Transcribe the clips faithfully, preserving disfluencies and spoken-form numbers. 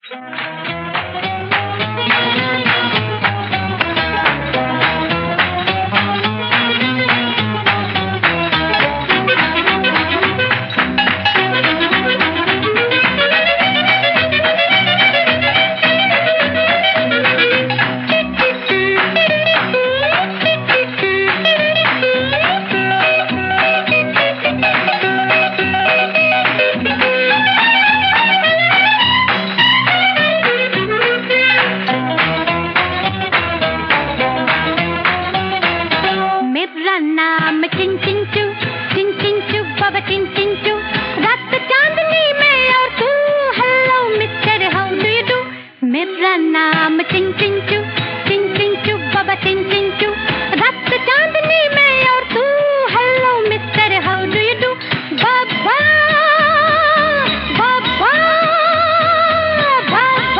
नाम चिन चिन चू, चिन चिन चू बाबा चिन चिन चू, रात चांदनी में और तू, hello mister how do you do. मेरा नाम चिन चिन चू, चिन चिन चू बाबा चिन चिन चू, रात चांदनी में और तू, hello mister how do you do. बाबा बाबा बाबा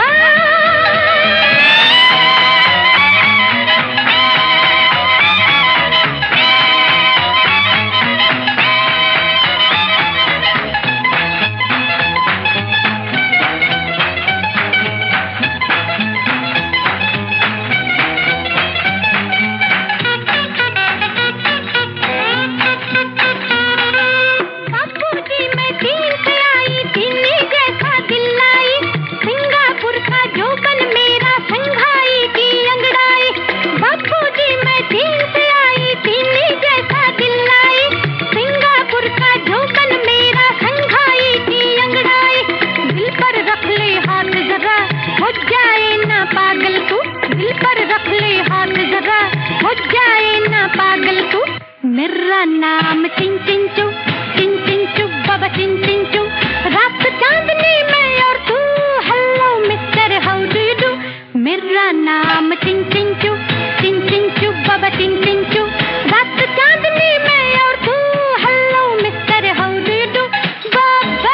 मेरा नाम चिन चिन चू, चिन चिन चू बाबा चिन चिन चू, रात चांदनी में और तू, hello mister how do you do. मेरा नाम चिन चिन चू, चिन चिन चू बाबा चिन चिन चू, रात चांदनी में और तू, hello mister how do you do. बाबा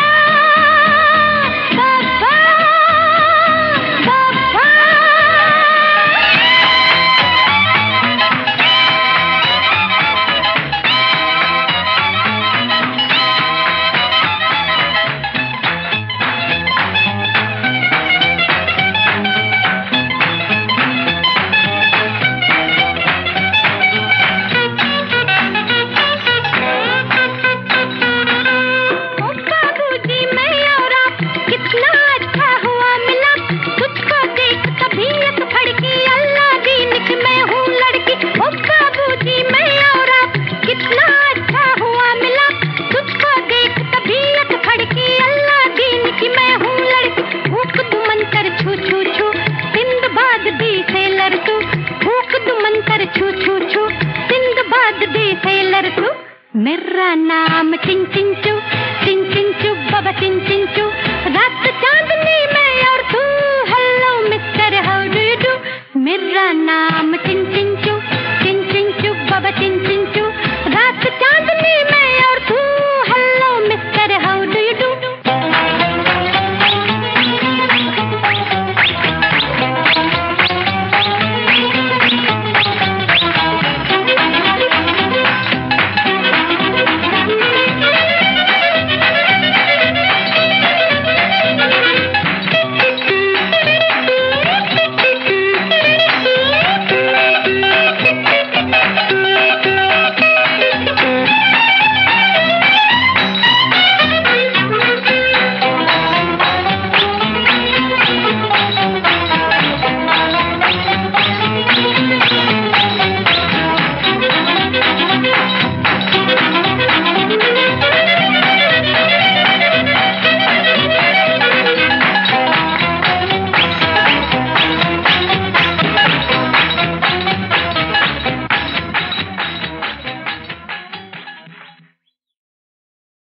बाबा बाबा छू छू छू सिंदबाद दी सेलर तू। मेरा नाम चिन चिन चू, चिन चिन चू बाबा चिन चिन चू, रात चांदनी में और तू, hello mister how do you do. मेरा नाम